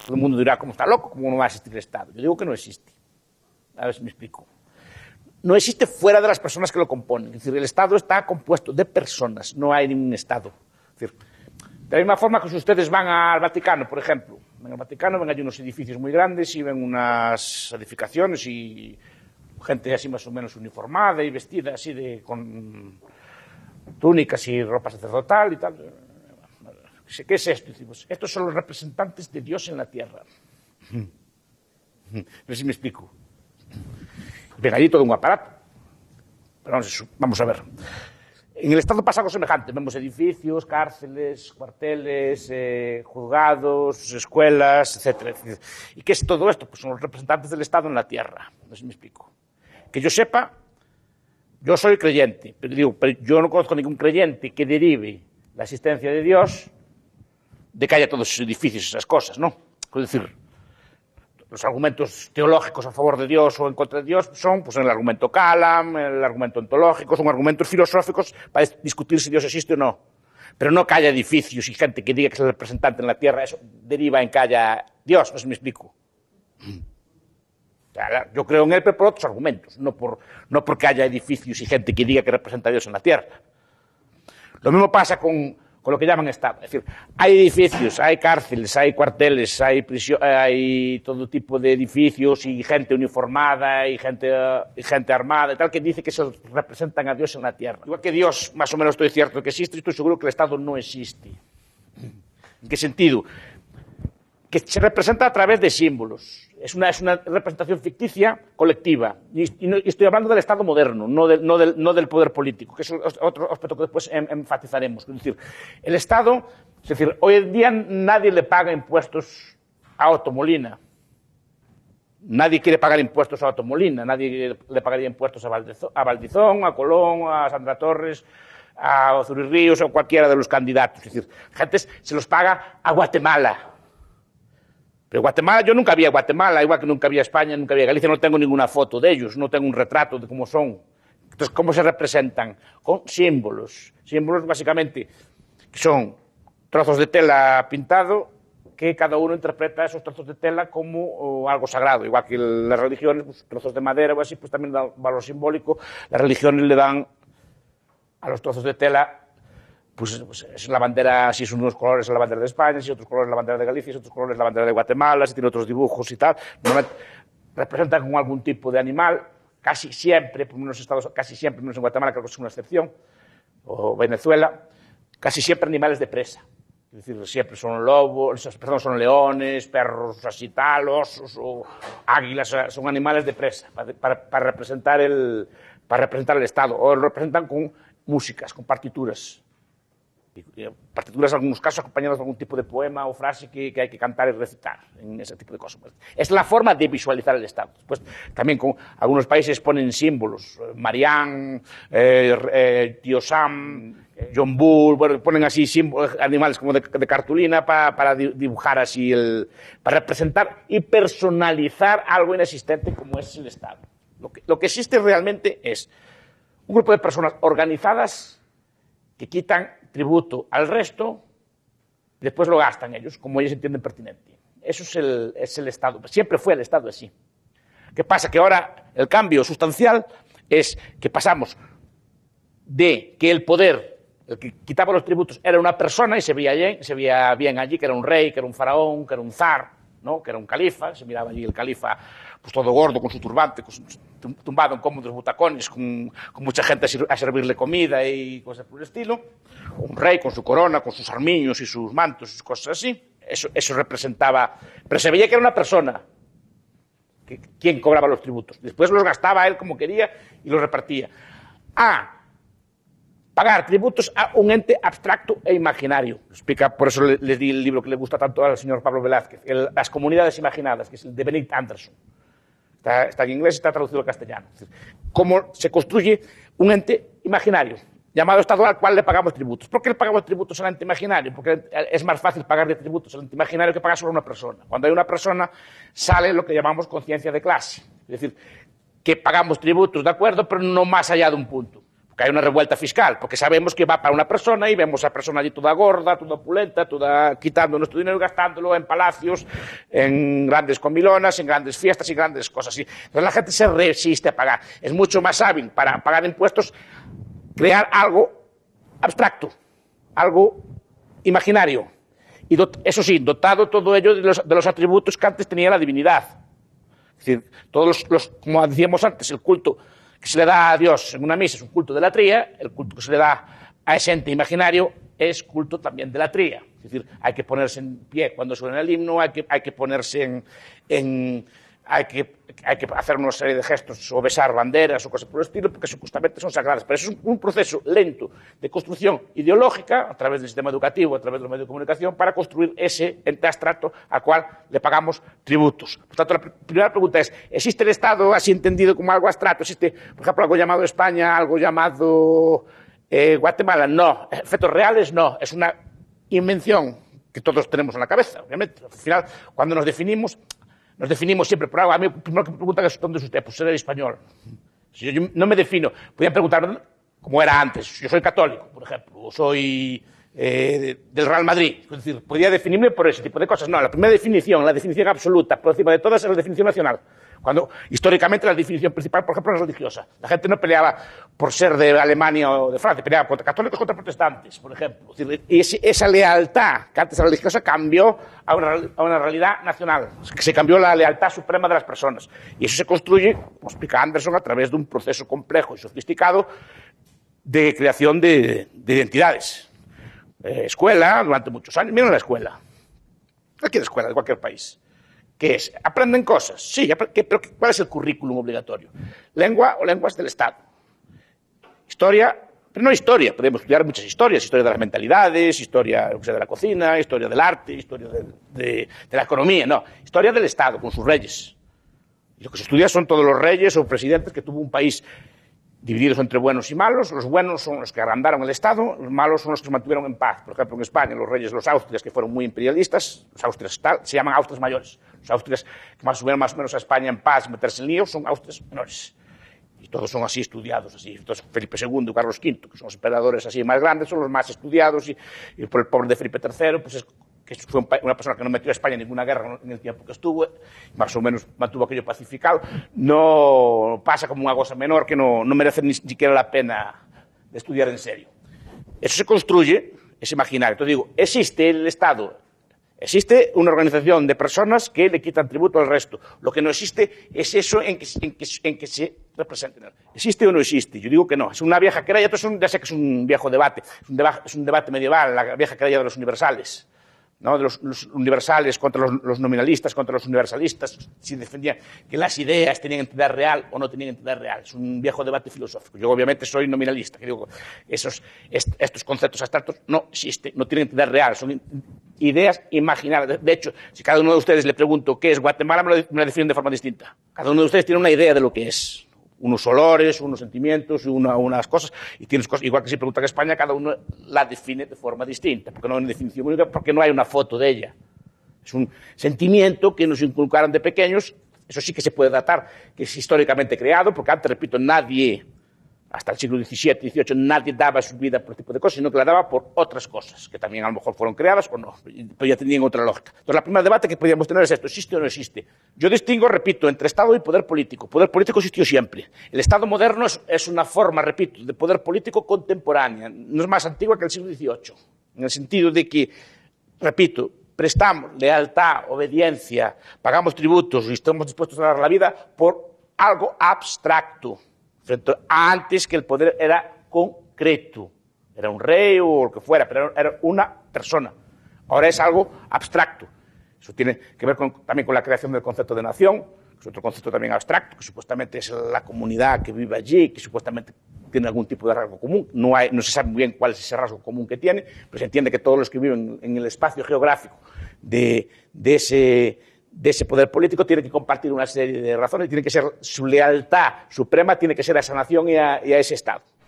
Todo el mundo dirá, ¿cómo está loco? ¿Cómo no va a existir el Estado? Yo digo que no existe. A ver si me explico. No existe fuera de las personas que lo componen. Es decir, el Estado está compuesto de personas, no hay ningún Estado. Es decir, de la misma forma que si ustedes van al Vaticano, por ejemplo, en el Vaticano ven allí unos edificios muy grandes y ven unas edificaciones y gente así más o menos uniformada y vestida así con túnicas y ropa sacerdotal y tal. ¿Qué es esto? Decimos, estos son los representantes de Dios en la tierra. A ver si me explico. Ven allí todo un aparato. Pero vamos a ver. En el Estado pasa algo semejante. Vemos edificios, cárceles, cuarteles, juzgados, escuelas, etc. ¿Y qué es todo esto? Pues son los representantes del Estado en la tierra. No sé si me explico. Que yo sepa, yo soy creyente, pero yo no conozco ningún creyente que derive la existencia de Dios de que haya todos esos edificios, esas cosas, ¿no? Es decir, los argumentos teológicos a favor de Dios o en contra de Dios son, pues, el argumento Kalam, el argumento ontológico, son argumentos filosóficos para discutir si Dios existe o no. Pero no que haya edificios y gente que diga que es el representante en la tierra, eso deriva en que haya Dios, no sé si me explico. Yo creo en él, pero por otros argumentos, no porque haya edificios y gente que diga que representa a Dios en la tierra. Lo mismo pasa con lo que llaman Estado. Es decir, hay edificios, hay cárceles, hay cuarteles, hay todo tipo de edificios y gente uniformada y gente armada y tal, que dice que se representan a Dios en la tierra. Igual que Dios, más o menos estoy cierto que existe, estoy seguro que el Estado no existe. ¿En qué sentido? Que se representa a través de símbolos. Es una representación ficticia colectiva. Y estoy hablando del Estado moderno, no del poder político, que es otro aspecto que después enfatizaremos. Es decir, el Estado, es decir, hoy en día nadie le paga impuestos a Otto Molina. Nadie quiere pagar impuestos a Otto Molina, nadie le pagaría impuestos a Valdizón, a Colón, a Sandra Torres, a Ozuri Ríos o a cualquiera de los candidatos. Es decir, gente se los paga a Guatemala. Pero Guatemala, yo nunca vi a Guatemala, igual que nunca vi a España, nunca vi a Galicia, no tengo ninguna foto de ellos, no tengo un retrato de cómo son. Entonces, ¿cómo se representan? Con símbolos. Símbolos, básicamente, que son trozos de tela pintado, que cada uno interpreta esos trozos de tela como algo sagrado. Igual que las religiones, pues, trozos de madera o así, pues también dan valor simbólico. Las religiones le dan a los trozos de tela, pues es la bandera, si son unos colores es la bandera de España, si otros colores la bandera de Galicia, si otros colores la bandera de Guatemala, si tiene otros dibujos y tal. Normalmente representan con algún tipo de animal, casi siempre, por unos estados, casi siempre, menos en Guatemala, creo que es una excepción, o Venezuela, casi siempre animales de presa. Es decir, siempre son lobos, perdón, son leones, perros así tal, osos o águilas, son animales de presa para representar el Estado, o lo representan con músicas, con partituras. Partituras en algunos casos acompañadas de algún tipo de poema o frase que hay que cantar y recitar, en ese tipo de cosas. Es la forma de visualizar el Estado. Después, también con algunos países ponen símbolos, Marián, Tío Sam, John Bull, bueno, ponen así símbolos, animales como de cartulina para dibujar así, para representar y personalizar algo inexistente como es el Estado. Lo que existe realmente es un grupo de personas organizadas que quitan tributo al resto y después lo gastan ellos, como ellos entienden pertinente. Eso es el Estado. Siempre fue el Estado así. ¿Qué pasa? Que ahora el cambio sustancial es que pasamos de que el poder, el que quitaba los tributos, era una persona y se veía bien allí, que era un rey, que era un faraón, que era un zar, ¿no? Que era un califa, se miraba allí el califa pues todo gordo, con su turbante, tumbado en cómodos butacones, con mucha gente a servirle comida y cosas por el estilo. Un rey con su corona, con sus armiños y sus mantos y sus cosas así. Eso representaba... Pero se veía que era una persona quien cobraba los tributos. Después los gastaba él como quería y los repartía. Pagar tributos a un ente abstracto e imaginario. Explica, por eso les di el libro que le gusta tanto al señor Pablo Velázquez, Las comunidades imaginadas, que es el de Benedict Anderson. Está en inglés y está traducido al castellano. Es decir, cómo se construye un ente imaginario, llamado Estado, al cual le pagamos tributos. ¿Por qué le pagamos tributos al ente imaginario? Porque es más fácil pagarle tributos al ente imaginario que pagar solo a una persona. Cuando hay una persona, sale lo que llamamos conciencia de clase. Es decir, que pagamos tributos, de acuerdo, pero no más allá de un punto. Porque hay una revuelta fiscal, porque sabemos que va para una persona y vemos a la persona allí toda gorda, toda opulenta, toda quitando nuestro dinero y gastándolo en palacios, en grandes comilonas, en grandes fiestas y grandes cosas así. Entonces la gente se resiste a pagar. Es mucho más hábil para pagar impuestos crear algo abstracto, algo imaginario. Y eso sí, dotado todo ello de los atributos que antes tenía la divinidad. Es decir, todos como decíamos antes, el culto que se le da a Dios en una misa es un culto de latría, el culto que se le da a ese ente imaginario es culto también de latría. Es decir, hay que ponerse en pie cuando suena el himno, hay que ponerse hay que hacer una serie de gestos o besar banderas o cosas por el estilo, porque supuestamente son sagradas. Pero eso es un proceso lento de construcción ideológica a través del sistema educativo, a través de los medios de comunicación, para construir ese ente abstracto al cual le pagamos tributos. Por tanto, la primera pregunta es, ¿existe el Estado así entendido como algo abstracto? ¿Existe, por ejemplo, algo llamado España, algo llamado Guatemala? No. Efectos reales, no. Es una invención que todos tenemos en la cabeza, obviamente. Al final, cuando nos definimos siempre por algo. A mí, primero que me preguntan es ¿dónde es usted? Pues ser español. Si yo no me defino, podían preguntar como era antes. Yo soy católico, por ejemplo, o soy del Real Madrid. Es decir, podía definirme por ese tipo de cosas. No, la primera definición, la definición absoluta, por encima de todas, es la definición nacional. Cuando históricamente la definición principal, por ejemplo, es religiosa. La gente no peleaba por ser de Alemania o de Francia, peleaba contra católicos contra protestantes, por ejemplo. Es decir, esa lealtad que antes era religiosa cambió a una realidad nacional, que se cambió la lealtad suprema de las personas. Y eso se construye, como explica Anderson, a través de un proceso complejo y sofisticado de creación de identidades. Escuela, durante muchos años. Miren la escuela. Cualquier escuela de cualquier país. ¿Qué es? ¿Aprenden cosas? Sí, pero ¿cuál es el currículum obligatorio? Lengua o lenguas del Estado. Historia, pero no historia, podemos estudiar muchas historias, historia de las mentalidades, historia de la cocina, historia del arte, historia de la economía, no, historia del Estado, con sus reyes. Y lo que se estudia son todos los reyes o presidentes que tuvo un país divididos entre buenos y malos. Los buenos son los que agrandaron el Estado, los malos son los que se mantuvieron en paz. Por ejemplo, en España, los reyes, los Austrias, que fueron muy imperialistas, los Austrias se llaman Austrias mayores. Los Austrias que subieron más o menos a España en paz, meterse en líos, son Austrias menores. Y todos son así estudiados, así. Entonces, Felipe II, Carlos V, que son los emperadores así más grandes, son los más estudiados, y por el pobre de Felipe III, pues que fue una persona que no metió a España en ninguna guerra en el tiempo que estuvo, más o menos mantuvo aquello pacificado, no pasa como una cosa menor que no merece ni siquiera la pena de estudiar en serio. Eso se construye, es imaginario. Entonces digo, existe el Estado, existe una organización de personas que le quitan tributo al resto. Lo que no existe es eso en que se representen. ¿Existe o no existe? Yo digo que no. Es una vieja querella, ya sé que es un viejo debate, es un debate medieval, la vieja querella de los universales. ¿No? De los universales contra los nominalistas, contra los universalistas, si defendían que las ideas tenían entidad real o no tenían entidad real. Es un viejo debate filosófico. Yo obviamente soy nominalista, que digo, estos conceptos abstractos no existen, no tienen entidad real, son ideas imaginadas. De hecho, si cada uno de ustedes le pregunto qué es Guatemala, me lo definen de forma distinta. Cada uno de ustedes tiene una idea de lo que es. Unos olores, unos sentimientos, unas cosas, y tienes cosas, igual que si preguntan a España, cada uno la define de forma distinta, porque no hay una definición única, porque no hay una foto de ella. Es un sentimiento que nos inculcaron de pequeños, eso sí que se puede datar, que es históricamente creado, porque antes, repito, nadie, hasta el siglo XVII, XVIII, nadie daba su vida por este tipo de cosas, sino que la daba por otras cosas, que también a lo mejor fueron creadas o no, pero ya tenían otra lógica. Entonces, el primer debate que podríamos tener es esto, ¿existe o no existe? Yo distingo, repito, entre Estado y poder político. Poder político existió siempre. El Estado moderno es una forma, repito, de poder político contemporánea, no es más antigua que el siglo XVIII, en el sentido de que, repito, prestamos lealtad, obediencia, pagamos tributos y estamos dispuestos a dar la vida por algo abstracto. Antes que el poder era concreto, era un rey o lo que fuera, pero era una persona. Ahora es algo abstracto. Eso tiene que ver también con la creación del concepto de nación, que es otro concepto también abstracto, que supuestamente es la comunidad que vive allí, que supuestamente tiene algún tipo de rasgo común. No se sabe muy bien cuál es ese rasgo común que tiene, pero se entiende que todos los que viven en el espacio geográfico de ese poder político tiene que compartir una serie de razones, tiene que ser su lealtad suprema, tiene que ser a esa nación y a ese Estado.